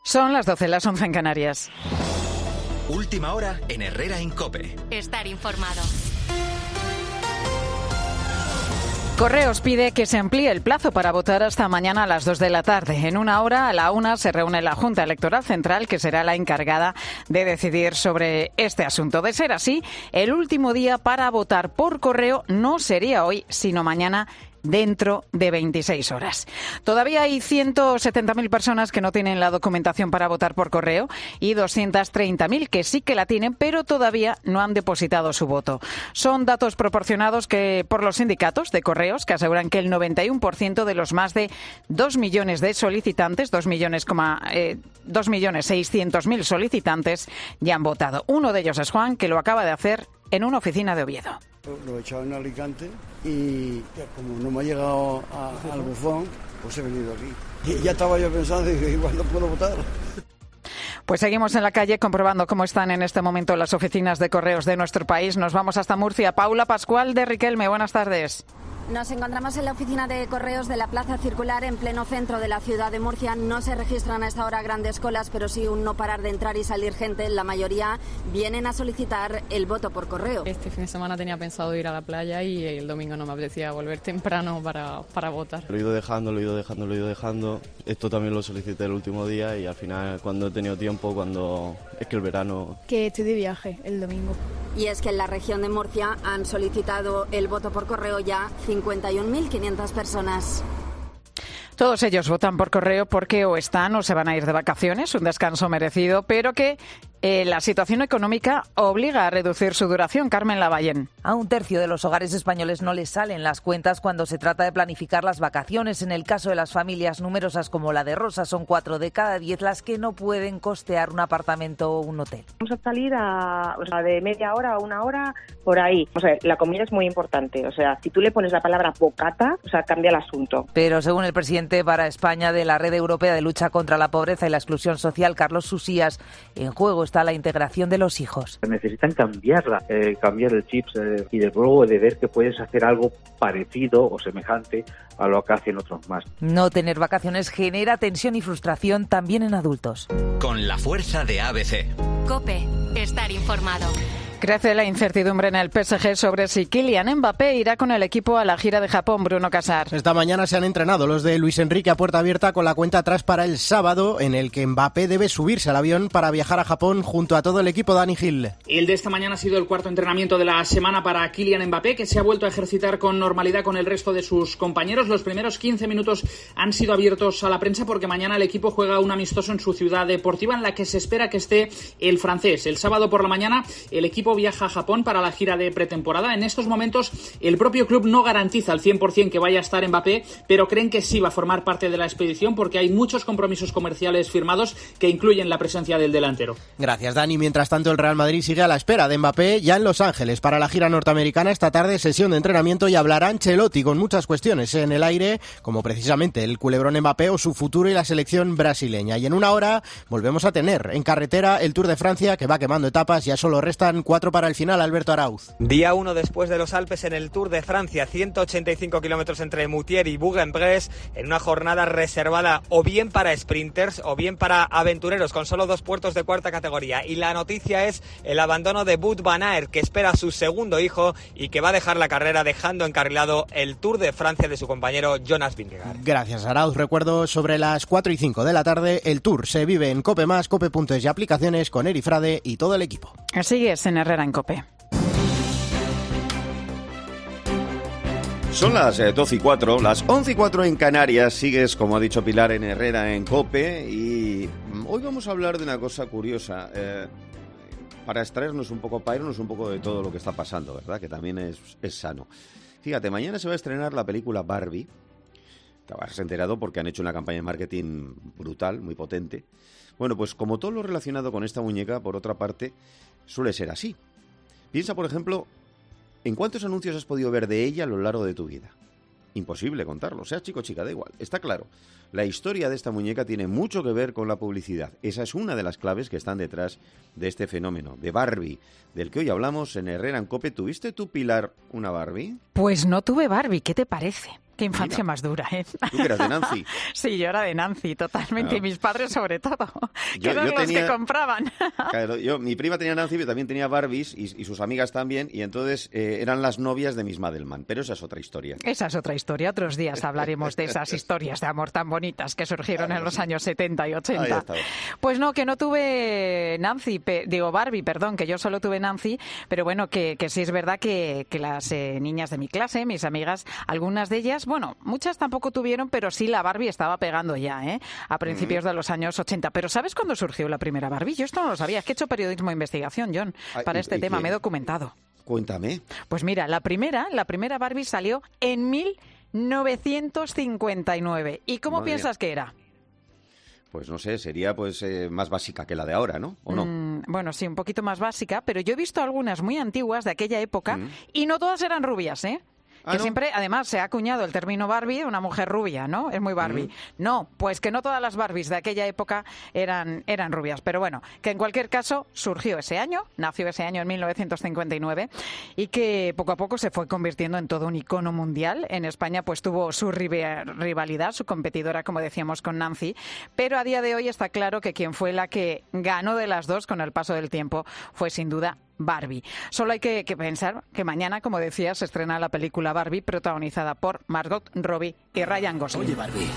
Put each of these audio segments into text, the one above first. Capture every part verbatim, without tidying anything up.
Son las doce, las once en Canarias. Última hora en Herrera en COPE. Estar informado. Correos pide que se amplíe el plazo para votar hasta mañana a las dos de la tarde. En una hora, a la una, se reúne la Junta Electoral Central, que será la encargada de decidir sobre este asunto. De ser así, el último día para votar por correo no sería hoy, sino mañana, dentro de veintiséis horas. Todavía hay ciento setenta mil personas que no tienen la documentación para votar por correo y doscientas treinta mil que sí que la tienen, pero todavía no han depositado su voto. Son datos proporcionados que por los sindicatos de correos, que aseguran que el noventa y uno por ciento de los más de dos millones de solicitantes, dos millones, eh, dos millones seiscientos mil solicitantes, ya han votado. Uno de ellos es Juan, que lo acaba de hacer en una oficina de Oviedo. Lo he echado en Alicante y como no me ha llegado a, al buzón, pues he venido aquí. Y ya estaba yo pensando, y igual no puedo votar. Pues seguimos en la calle comprobando cómo están en este momento las oficinas de correos de nuestro país. Nos vamos hasta Murcia. Paula Pascual de Riquelme, buenas tardes. Nos encontramos en la oficina de correos de la Plaza Circular, en pleno centro de la ciudad de Murcia. No se registran a esta hora grandes colas, pero sí un no parar de entrar y salir gente. La mayoría vienen a solicitar el voto por correo. Este fin de semana tenía pensado ir a la playa y el domingo no me apetecía volver temprano para, para votar. Lo he ido dejando, lo he ido dejando, lo he ido dejando. Esto también lo solicité el último día y al final, cuando he tenido tiempo, cuando es que el verano... Que estoy de viaje el domingo. Y es que en la región de Murcia han solicitado el voto por correo ya cincuenta y un mil quinientas personas. Todos ellos votan por correo porque o están o se van a ir de vacaciones, un descanso merecido, pero que eh, la situación económica obliga a reducir su duración. Carmen Lavallén. A un tercio de los hogares españoles no les salen las cuentas cuando se trata de planificar las vacaciones. En el caso de las familias numerosas como la de Rosa, son cuatro de cada diez las que no pueden costear un apartamento o un hotel. Vamos a salir a, o sea, de media hora a una hora por ahí. O sea, la comida es muy importante. O sea, si tú le pones la palabra bocata, o sea, cambia el asunto. Pero según el presidente para España de la Red Europea de Lucha contra la Pobreza y la Exclusión Social, Carlos Susías, en juego está la integración de los hijos. Necesitan cambiarla, eh, cambiar el chip eh, y de luego de ver que puedes hacer algo parecido o semejante a lo que hacen otros más. No tener vacaciones genera tensión y frustración también en adultos. Con la fuerza de A B C. COPE, estar informado. Crece la incertidumbre en el P S G sobre si Kylian Mbappé irá con el equipo a la gira de Japón. Bruno Casar. Esta mañana se han entrenado los de Luis Enrique a puerta abierta con la cuenta atrás para el sábado, en el que Mbappé debe subirse al avión para viajar a Japón junto a todo el equipo. Dani Gil. El de esta mañana ha sido el cuarto entrenamiento de la semana para Kylian Mbappé, que se ha vuelto a ejercitar con normalidad con el resto de sus compañeros. Los primeros quince minutos han sido abiertos a la prensa porque mañana el equipo juega un amistoso en su ciudad deportiva en la que se espera que esté el francés. El sábado por la mañana el equipo viaja a Japón para la gira de pretemporada. En estos momentos el propio club no garantiza al cien por ciento que vaya a estar Mbappé, pero creen que sí va a formar parte de la expedición porque hay muchos compromisos comerciales firmados que incluyen la presencia del delantero. Gracias, Dani. Mientras tanto, el Real Madrid sigue a la espera de Mbappé ya en Los Ángeles para la gira norteamericana. Esta tarde sesión de entrenamiento y hablará Ancelotti con muchas cuestiones en el aire, como precisamente el culebrón Mbappé o su futuro y la selección brasileña. Y en una hora volvemos a tener en carretera el Tour de Francia, que va quemando etapas. Ya solo restan cuatro para el final. Alberto Arauz. Día uno después de los Alpes en el Tour de Francia, ciento ochenta y cinco kilómetros entre Moutier y Bourg-en-Bresse, en una jornada reservada o bien para sprinters o bien para aventureros, con solo dos puertos de cuarta categoría. Y la noticia es el abandono de Wout van Aert, que espera a su segundo hijo y que va a dejar la carrera dejando encarrilado el Tour de Francia de su compañero Jonas Vingegaard. Gracias, Arauz. Recuerdo, sobre las cuatro y cinco de la tarde, el Tour se vive en Cope Más, Cope punto es y aplicaciones con Eri Frade y todo el equipo. Así es, en Herrera en Cope. Son las doce y cuatro, las once y cuatro en Canarias. Sigues, como ha dicho Pilar, en Herrera en COPE. Y hoy vamos a hablar de una cosa curiosa. Eh, para extraernos un poco, para irnos un poco de todo lo que está pasando, ¿verdad? Que también es, es sano. Fíjate, mañana se va a estrenar la película Barbie. Te habrás enterado porque han hecho una campaña de marketing brutal, muy potente. Bueno, pues como todo lo relacionado con esta muñeca, por otra parte, suele ser así. Piensa, por ejemplo, ¿en cuántos anuncios has podido ver de ella a lo largo de tu vida? Imposible contarlo, sea chico o chica, da igual. Está claro, la historia de esta muñeca tiene mucho que ver con la publicidad. Esa es una de las claves que están detrás de este fenómeno, de Barbie, del que hoy hablamos en Herrera en COPE. ¿Tuviste tú, Pilar, una Barbie? Pues no tuve Barbie, ¿qué te parece? Qué infancia más dura, ¿eh? ¿Tú que eras de Nancy? Sí, yo era de Nancy, totalmente, Claro. y mis padres sobre todo, Yo- que eran yo los tenía- que compraban. Claro, yo, mi prima tenía Nancy, pero también tenía Barbies y, y sus amigas también, y entonces eh, eran las novias de Miss Madelman, pero esa es otra historia. Esa es otra historia, otros días hablaremos de esas historias de amor tan bonitas que surgieron en los años setenta y Ahí ochenta. estaba. Pues no, que no tuve Nancy, pe- digo Barbie, perdón, que yo solo tuve Nancy, pero bueno, que, que sí es verdad que, que las eh, niñas de mi clase, mis amigas, algunas de ellas, bueno, muchas tampoco tuvieron, pero sí la Barbie estaba pegando ya, ¿eh? A principios de los años ochenta. Pero ¿sabes cuándo surgió la primera Barbie? Yo esto no lo sabía, es que he hecho periodismo de investigación, John, Ay, para ¿y- este y tema, qué? me he documentado. Cuéntame. Pues mira, la primera, la primera Barbie salió en mil novecientos cincuenta y nueve. ¿Y cómo Madre piensas mía. que era? Pues no sé, sería pues eh, más básica que la de ahora, ¿no? ¿O no? Mm, bueno, sí, un poquito más básica, pero yo he visto algunas muy antiguas de aquella época y no todas eran rubias, ¿eh? Ah, Que ¿no? siempre, además, se ha acuñado el término Barbie, una mujer rubia, ¿no? Es muy Barbie. No, pues que no todas las Barbies de aquella época eran, eran rubias. Pero bueno, que en cualquier caso surgió ese año, nació ese año en mil novecientos cincuenta y nueve y que poco a poco se fue convirtiendo en todo un icono mundial. En España pues tuvo su rive- rivalidad, su competidora, como decíamos, con Nancy. Pero a día de hoy está claro que quien fue la que ganó de las dos con el paso del tiempo fue sin duda Barbie. Solo hay que, que pensar que mañana, como decía, se estrena la película Barbie, protagonizada por Margot Robbie y Ryan Gosling. Oye, Barbie,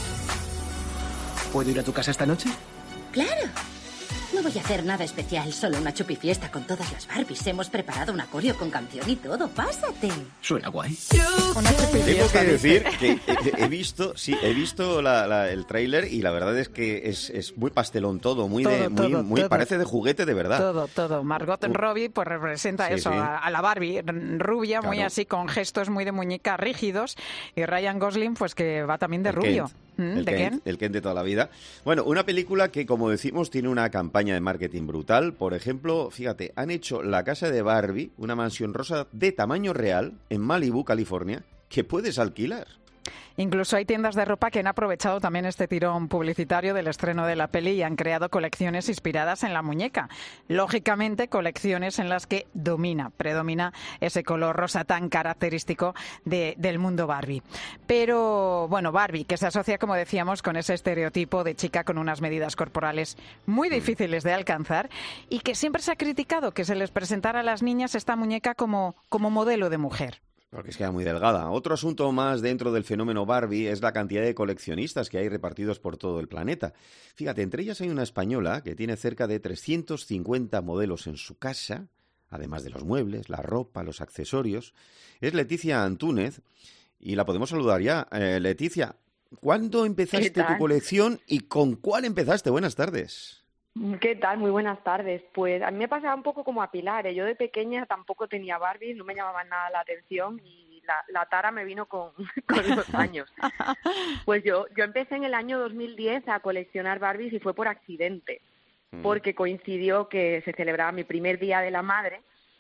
¿puedo ir a tu casa esta noche? Claro. No voy a hacer nada especial, solo una chupifiesta con todas las Barbies. Hemos preparado un acorio con canción y todo. Pásate. Suena guay. Una Tengo chupifiesta, que dice. decir que he, he visto, sí, he visto la- la- el tráiler y la verdad es que es, es muy pastelón todo, muy de, Todo, muy, todo, muy todo. parece de juguete de verdad. Todo, todo. Margot Robbie pues representa Sí, eso, sí. A, a la Barbie r- rubia, muy Claro. así, con gestos muy de muñeca rígidos. Y Ryan Gosling, pues que va también de El rubio. Kent. Mm, El ¿De Kent, Ken? el Kent de toda la vida. Bueno, una película que, como decimos, tiene una campaña de marketing brutal. Por ejemplo, fíjate, han hecho la casa de Barbie, una mansión rosa de tamaño real, en Malibu, California, que puedes alquilar. Incluso hay tiendas de ropa que han aprovechado también este tirón publicitario del estreno de la peli y han creado colecciones inspiradas en la muñeca. Lógicamente, colecciones en las que domina, predomina ese color rosa tan característico de- del mundo Barbie. Pero, bueno, Barbie, que se asocia, como decíamos, con ese estereotipo de chica con unas medidas corporales muy difíciles de alcanzar y que siempre se ha criticado que se les presentara a las niñas esta muñeca como, como modelo de mujer. Porque es que era muy delgada. Otro asunto más dentro del fenómeno Barbie es la cantidad de coleccionistas que hay repartidos por todo el planeta. Fíjate, entre ellas hay una española que tiene cerca de trescientos cincuenta modelos en su casa, además de los muebles, la ropa, los accesorios. Es Leticia Antúnez y la podemos saludar ya. Eh, Leticia, ¿cuándo empezaste ¿Qué tu tal? colección y con cuál empezaste? Buenas tardes. ¿Qué tal? Muy buenas tardes. Pues a mí me pasaba un poco como a Pilar, ¿eh? Yo de pequeña tampoco tenía Barbie, no me llamaban nada la atención y la, la tara me vino con, con los años. Pues yo, yo empecé en el año dos mil diez a coleccionar Barbies y fue por accidente, porque coincidió que se celebraba mi primer día de la madre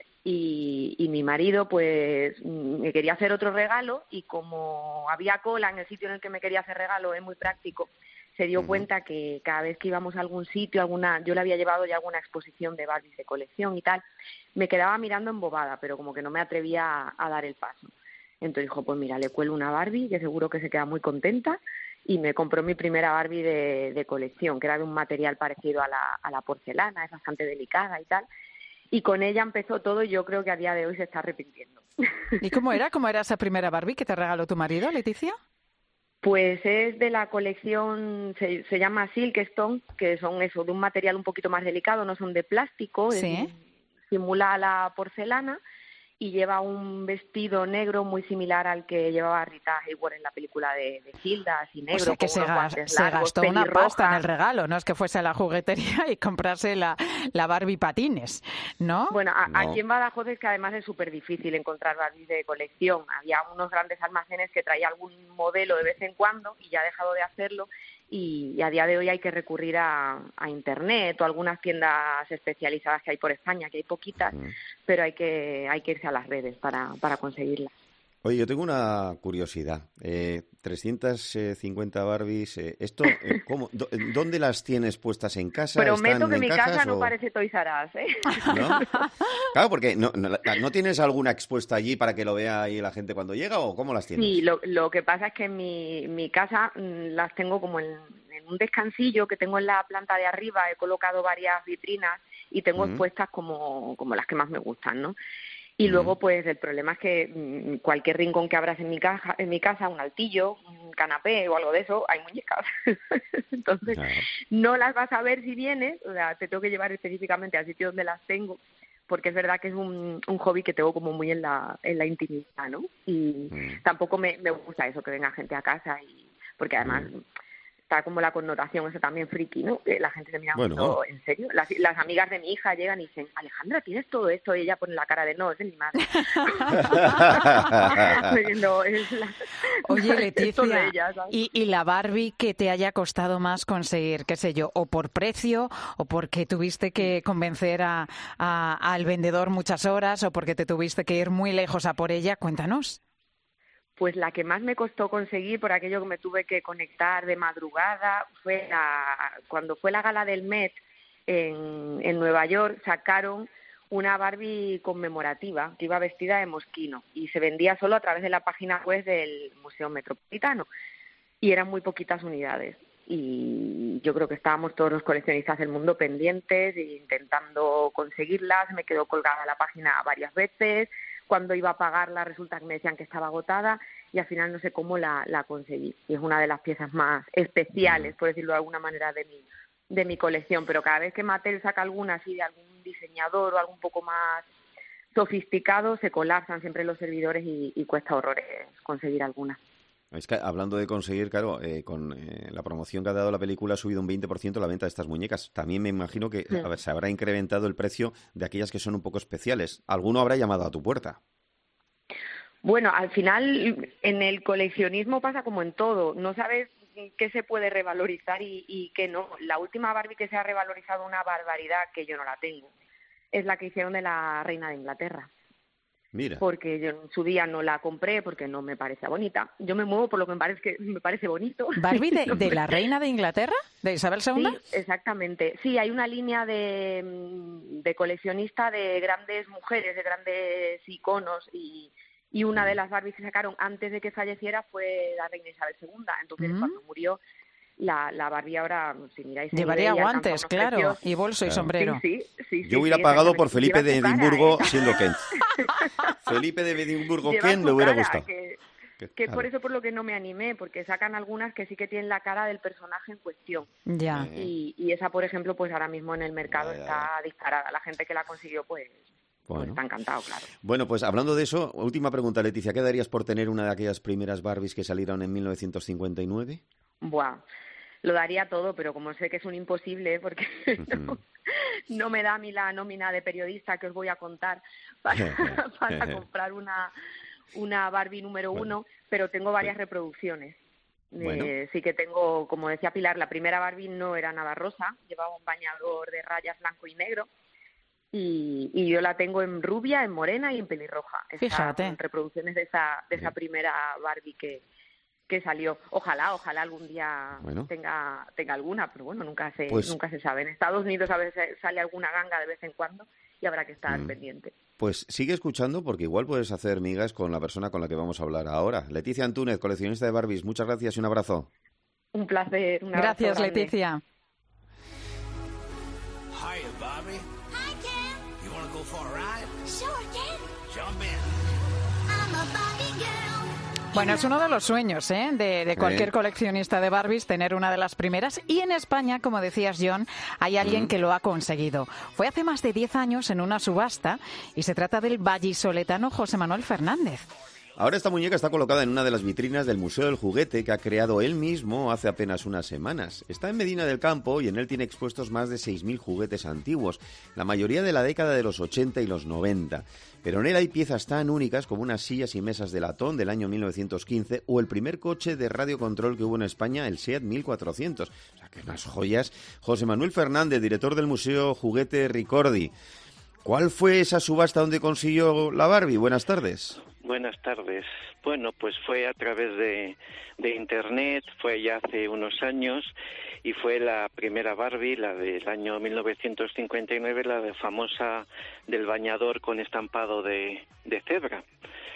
y, y mi marido pues me quería hacer otro regalo y como había cola en el sitio en el que me quería hacer regalo, es muy práctico, se dio cuenta que cada vez que íbamos a algún sitio, alguna, yo le había llevado ya alguna exposición de Barbies de colección y tal, me quedaba mirando embobada, pero como que no me atrevía a, a dar el paso. Entonces dijo, pues mira, le cuelo una Barbie, que seguro que se queda muy contenta, y me compró mi primera Barbie de, de colección, que era de un material parecido a la, a la porcelana, es bastante delicada y tal, y con ella empezó todo y yo creo que a día de hoy se está arrepintiendo. ¿Y cómo era? ¿Cómo era esa primera Barbie que te regaló tu marido, Leticia? Pues es de la colección, se, se llama Silkstone, que son eso, de un material un poquito más delicado, no son de plástico, Sí. es, simula la porcelana y lleva un vestido negro muy similar al que llevaba Rita Hayworth en la película de, de Hilda, así negro, O sea que con se, unos gas- guantes se largos, gastó una pelirroja. pasta en el regalo, no es que fuese a la juguetería y comprase la, la Barbie patines, ¿no? Bueno, a- No. aquí en Badajoz es que además es súper difícil encontrar Barbies de colección. Había unos grandes almacenes que traía algún modelo de vez en cuando y ya ha dejado de hacerlo y, y a día de hoy hay que recurrir a, a Internet o algunas tiendas especializadas que hay por España, que hay poquitas, pero hay que hay que irse a las redes para, para conseguirlas. Oye, yo tengo una curiosidad. Eh, trescientas cincuenta Barbies, eh, ¿esto eh, cómo, do, ¿dónde las tienes puestas en casa? Prometo que mi casa o... no parece Toys R Us, ¿eh? ¿No? Claro, porque no, no, ¿no tienes alguna expuesta allí para que lo vea ahí la gente cuando llega o cómo las tienes? Sí, lo, lo que pasa es que en mi, mi casa mmm, las tengo como en, en un descansillo que tengo en la planta de arriba, he colocado varias vitrinas y tengo uh-huh. expuestas como, como las que más me gustan, ¿no? Y luego, pues, el problema es que mmm, cualquier rincón que abras en mi, caja, en mi casa, un altillo, un canapé o algo de eso, hay muñecas. Entonces, claro. no las vas a ver si vienes, o sea, te tengo que llevar específicamente al sitio donde las tengo, porque es verdad que es un, un hobby que tengo como muy en la, en la intimidad, ¿no? Y mm. tampoco me, me gusta eso, que venga gente a casa, y porque además... Mm. está como la connotación eso también friki, ¿no? Que la gente se mira bueno, mucho, bueno. ¿En serio? Las, las amigas de mi hija llegan y dicen, Alejandra, ¿tienes todo esto? Y ella pone la cara de, no, es de mi madre. no, es la, Oye, Leticia, ella, ¿y, ¿y la Barbie que te haya costado más conseguir? ¿Qué sé yo? ¿O por precio? ¿O porque tuviste que convencer a, a, al vendedor muchas horas? ¿O porque te tuviste que ir muy lejos a por ella? Cuéntanos. Pues la que más me costó conseguir, por aquello que me tuve que conectar de madrugada, fue la, cuando fue la gala del Met en, en Nueva York, sacaron una Barbie conmemorativa que iba vestida de Moschino y se vendía solo a través de la página web del Museo Metropolitano y eran muy poquitas unidades. Y yo creo que estábamos todos los coleccionistas del mundo pendientes e intentando conseguirlas. Me quedó colgada la página varias veces. Cuando iba a pagarla resulta que me decían que estaba agotada y al final no sé cómo la, la conseguí. Y es una de las piezas más especiales, por decirlo de alguna manera, de mi, de mi colección. Pero cada vez que Mattel saca alguna así de algún diseñador o algo un poco más sofisticado, se colapsan siempre los servidores y, y cuesta horrores conseguir alguna. Es que hablando de conseguir, claro, eh, con eh, la promoción que ha dado la película ha subido un veinte por ciento la venta de estas muñecas. También me imagino que sí. a ver, se habrá incrementado el precio de aquellas que son un poco especiales. ¿Alguno habrá llamado a tu puerta? Bueno, al final en el coleccionismo pasa como en todo. No sabes qué se puede revalorizar y, y qué no. La última Barbie que se ha revalorizado una barbaridad, que yo no la tengo, es la que hicieron de la Reina de Inglaterra. Mira. Porque yo en su día no la compré porque no me parece bonita. Yo me muevo por lo que me parece, que me parece bonito. ¿Barbie de, de la Reina de Inglaterra? ¿De Isabel segunda? Sí, exactamente. Sí, hay una línea de, de coleccionista de grandes mujeres, de grandes iconos y, y una de las Barbies que sacaron antes de que falleciera fue la Reina Isabel segunda. Entonces, mm. cuando murió, la, la Barbie ahora, si miráis... Llevaría guantes, claro, precios, y bolso claro. y sombrero. Sí, sí, sí, Yo sí, hubiera sí, pagado por Felipe de Edimburgo cara, ¿eh? siendo Kent. Felipe de Edimburgo Kent me hubiera cara, gustado. Que, que claro. por eso por lo que no me animé, porque sacan algunas que sí que tienen la cara del personaje en cuestión. Ya. Y, y esa, por ejemplo, pues ahora mismo en el mercado ya, ya. está disparada. La gente que la consiguió, pues... Bueno. Pues está encantado, claro. Bueno, pues hablando de eso, última pregunta, Leticia. ¿Qué darías por tener una de aquellas primeras Barbies que salieron en mil novecientos cincuenta y nueve? Buah, lo daría todo, pero como sé que es un imposible, porque uh-huh. no, no me da a mí la nómina de periodista que os voy a contar para, para comprar una, una Barbie número bueno. uno, pero tengo varias reproducciones. Bueno. Eh, sí que tengo, como decía Pilar, la primera Barbie no era nada rosa, llevaba un bañador de rayas blanco y negro. Y, y yo la tengo en rubia, en morena y en pelirroja. Fíjate. En reproducciones de esa de esa primera Barbie que, que salió. Ojalá, ojalá algún día bueno. tenga tenga alguna, pero bueno, nunca se pues, nunca se sabe. En Estados Unidos a veces sale alguna ganga de vez en cuando y habrá que estar mm. pendiente. Pues sigue escuchando porque igual puedes hacer migas con la persona con la que vamos a hablar ahora. Leticia Antúnez, coleccionista de Barbies. Muchas gracias y un abrazo. Un placer. Un gracias, Leticia. Hi, Barbie. Go for a ride? Sure, Ken. Jump in. I'm a Barbie girl. Bueno, es uno de los sueños ¿eh? de, de cualquier coleccionista de Barbies tener una de las primeras. Y en España, como decías, John, hay alguien mm. que lo ha conseguido. Fue hace más de diez años en una subasta y se trata del vallisoletano José Manuel Fernández. Ahora esta muñeca está colocada en una de las vitrinas del Museo del Juguete que ha creado él mismo hace apenas unas semanas. Está en Medina del Campo y en él tiene expuestos más de seis mil juguetes antiguos, la mayoría de la década de los ochenta y los noventa. Pero en él hay piezas tan únicas como unas sillas y mesas de latón del año mil novecientos quince o el primer coche de radiocontrol que hubo en España, el SEAT mil cuatrocientos. O sea, que unas joyas. José Manuel Fernández, director del Museo Juguete Ricordi. ¿Cuál fue esa subasta donde consiguió la Barbie? Buenas tardes. Buenas tardes. Bueno, pues fue a través de, de Internet, fue ya hace unos años y fue la primera Barbie, la del año mil novecientos cincuenta y nueve, la de famosa del bañador con estampado de, de cebra.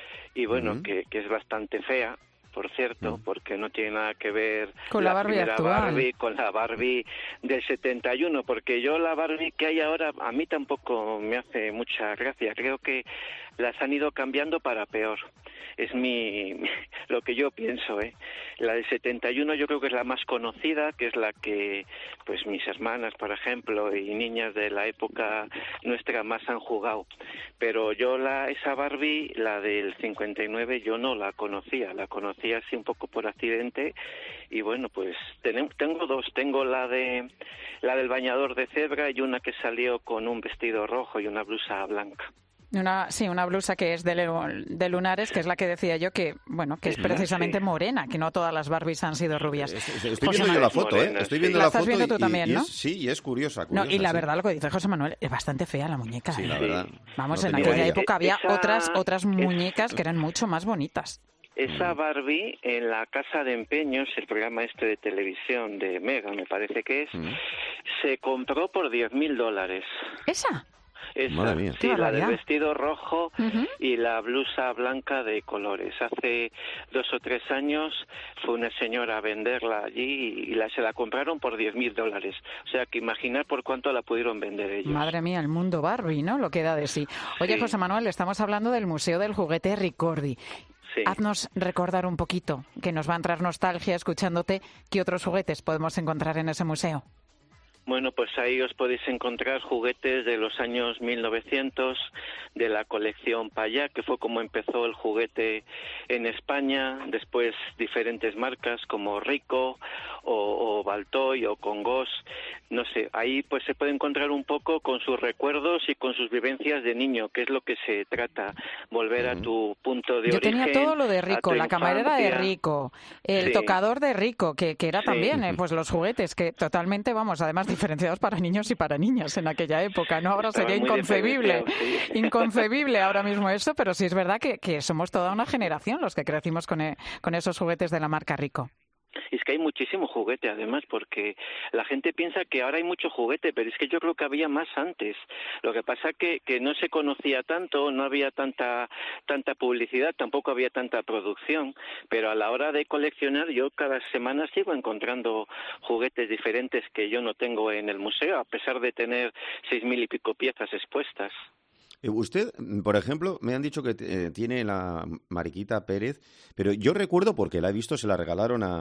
Y bueno, uh-huh. que, que es bastante fea, por cierto, uh-huh. porque no tiene nada que ver con la, la Barbie primera actual. Barbie con la Barbie del setenta y uno, porque yo la Barbie que hay ahora a mí tampoco me hace mucha gracia. Creo que las han ido cambiando para peor. Es mi lo que yo pienso, ¿eh? La del setenta y uno yo creo que es la más conocida, que es la que pues mis hermanas, por ejemplo, y niñas de la época nuestra más han jugado. Pero yo la esa Barbie, la del cincuenta y nueve, yo no la conocía, la conocía así un poco por accidente y bueno, pues ten, tengo dos, tengo la de la del bañador de cebra y una que salió con un vestido rojo y una blusa blanca. Una, sí, una blusa que es de, de lunares, que es la que decía yo que, bueno, que es precisamente sí. morena, que no todas las Barbies han sido rubias. Estoy José viendo yo la foto, morena, ¿eh? Estoy viendo la, la estás foto viendo tú y, también, y ¿no? Es, sí, y es curiosa, curiosa. No, y la sí. verdad, lo que dice José Manuel, es bastante fea la muñeca. Sí, ¿eh? la verdad. Vamos, no en aquella idea. época había Esa, otras otras muñecas es, que eran mucho más bonitas. Esa Barbie en la Casa de Empeños, el programa este de televisión de Mega, me parece que es, mm. se compró por diez mil dólares. ¿Esa? Esa, Madre mía. sí, la del vestido rojo uh-huh. y la blusa blanca de colores. Hace dos o tres años fue una señora a venderla allí y la, se la compraron por diez mil dólares. O sea, que imaginar por cuánto la pudieron vender ellos. Madre mía, el mundo Barbie, ¿no? Lo que da de sí. Oye, sí. José Manuel, estamos hablando del Museo del Juguete Ricordi. Sí. Haznos recordar un poquito, que nos va a entrar nostalgia escuchándote, ¿qué otros juguetes podemos encontrar en ese museo? Bueno, pues ahí os podéis encontrar juguetes de los años mil novecientos, de la colección Payá, que fue como empezó el juguete en España, después diferentes marcas como Rico o, o Baltoy o Congos, no sé, ahí pues se puede encontrar un poco con sus recuerdos y con sus vivencias de niño, que es lo que se trata, volver a tu punto de Yo origen. Yo tenía todo lo de Rico, la camarera de Rico, el sí. tocador de Rico, que, que era sí. también eh, pues los juguetes, que totalmente, vamos, además diferenciados para niños y para niñas en aquella época, ¿no? Ahora sería inconcebible, sí. inconcebible ahora mismo eso, pero sí es verdad que, que somos toda una generación los que crecimos con, e, con esos juguetes de la marca Rico. Es que hay muchísimo juguete, además, porque la gente piensa que ahora hay mucho juguete, pero es que yo creo que había más antes. Lo que pasa que que no se conocía tanto, no había tanta tanta publicidad, tampoco había tanta producción, pero a la hora de coleccionar yo cada semana sigo encontrando juguetes diferentes que yo no tengo en el museo, a pesar de tener seis mil y pico piezas expuestas. Usted, por ejemplo, me han dicho que eh, tiene la Mariquita Pérez, pero yo recuerdo, porque la he visto, se la regalaron a,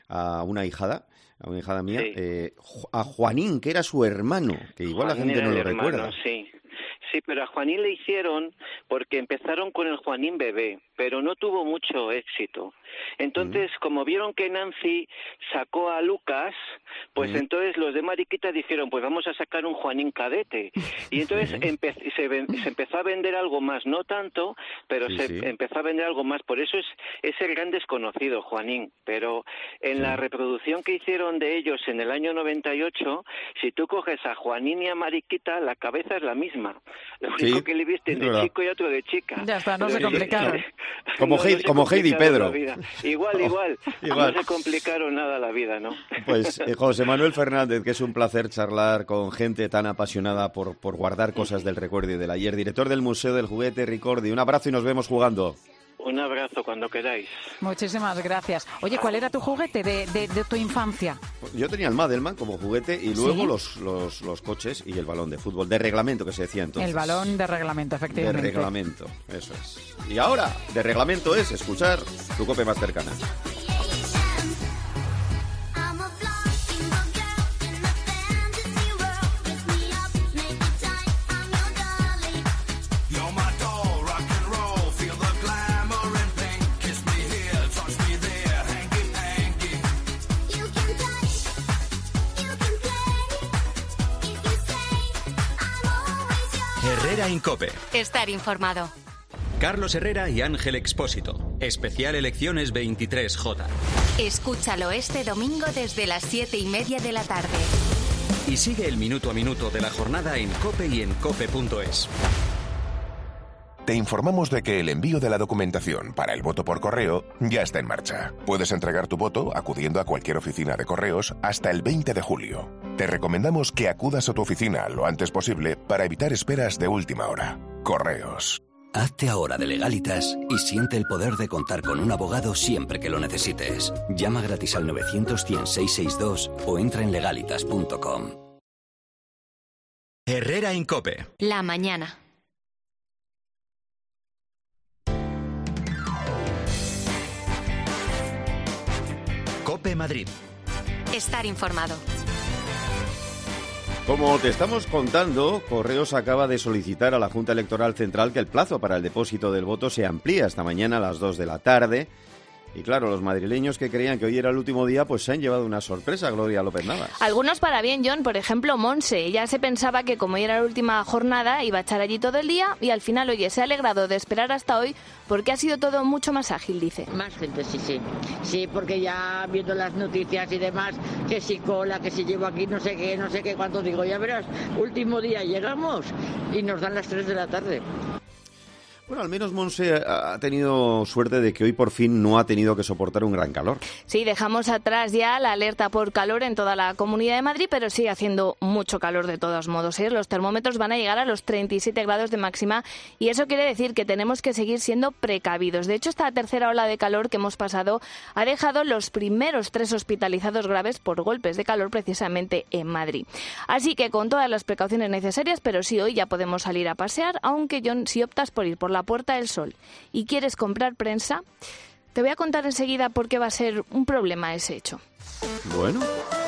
a una hijada, a una hijada mía, sí. eh, a Juanín, que era su hermano, que igual Juanín la gente no lo hermano, recuerda. Sí. Sí, pero a Juanín le hicieron porque empezaron con el Juanín bebé, pero no tuvo mucho éxito. Entonces, mm. como vieron que Nancy sacó a Lucas, pues mm. entonces los de Mariquita dijeron, pues vamos a sacar un Juanín cadete. Y entonces mm. empe se, se empezó a vender algo más, no tanto, pero sí, se sí. empezó a vender algo más. Por eso es, es el gran desconocido, Juanín. Pero en sí. la reproducción que hicieron de ellos en el año noventa y ocho, si tú coges a Juanín y a Mariquita, la cabeza es la misma. Lo único sí, que le viste de verdad. Chico y otro de chica. Ya está, no se complicaron. Como, no, Heidi, no como Heidi y Pedro. Igual, igual, oh, igual. No se complicaron nada la vida, ¿no? Pues eh, José Manuel Fernández, que es un placer charlar con gente tan apasionada por, por guardar cosas del recuerdo y del ayer. Director del Museo del Juguete Ricordi. Un abrazo y nos vemos jugando. Un abrazo cuando queráis. Muchísimas gracias. Oye, ¿cuál era tu juguete de, de, de tu infancia? Yo tenía el Madelman como juguete y luego ¿Sí? los, los, los coches y el balón de fútbol, de reglamento que se decía entonces. El balón de reglamento, efectivamente. De reglamento, eso es. Y ahora, de reglamento es escuchar tu COPE más cercana. Herrera en COPE. Estar informado. Carlos Herrera y Ángel Expósito. Especial Elecciones veintitrés J. Escúchalo este domingo desde las siete y media de la tarde. Y sigue el minuto a minuto de la jornada en COPE y en cope punto es. Te informamos de que el envío de la documentación para el voto por correo ya está en marcha. Puedes entregar tu voto acudiendo a cualquier oficina de correos hasta el veinte de julio. Te recomendamos que acudas a tu oficina lo antes posible para evitar esperas de última hora. Correos. Hazte ahora de Legalitas y siente el poder de contar con un abogado siempre que lo necesites. Llama gratis al novecientos, cien, seiscientos sesenta y dos o entra en legalitas punto com. Herrera en COPE. La mañana. COPE Madrid. Estar informado. Como te estamos contando, Correos acaba de solicitar a la Junta Electoral Central que el plazo para el depósito del voto se amplíe hasta mañana a las dos de la tarde. Y claro, los madrileños que creían que hoy era el último día, pues se han llevado una sorpresa, Gloria López Navas. Algunos para bien, John. Por ejemplo, Monse. Ella se pensaba que como hoy era la última jornada, iba a estar allí todo el día y al final, oye, se ha alegrado de esperar hasta hoy porque ha sido todo mucho más ágil, dice. Más gente, sí, sí. Sí, porque ya viendo las noticias y demás, que si cola, que si llevo aquí no sé qué, no sé qué, cuánto digo, ya verás, último día llegamos y nos dan las tres de la tarde. Bueno, al menos Monse ha tenido suerte de que hoy por fin no ha tenido que soportar un gran calor. Sí, dejamos atrás ya la alerta por calor en toda la Comunidad de Madrid, pero sigue haciendo mucho calor de todos modos, ¿eh? Los termómetros van a llegar a los treinta y siete grados de máxima y eso quiere decir que tenemos que seguir siendo precavidos. De hecho, esta tercera ola de calor que hemos pasado ha dejado los primeros tres hospitalizados graves por golpes de calor precisamente en Madrid. Así que con todas las precauciones necesarias, pero sí, hoy ya podemos salir a pasear, aunque John, si optas por ir por la Puerta del Sol y quieres comprar prensa, te voy a contar enseguida por qué va a ser un problema ese hecho. Bueno.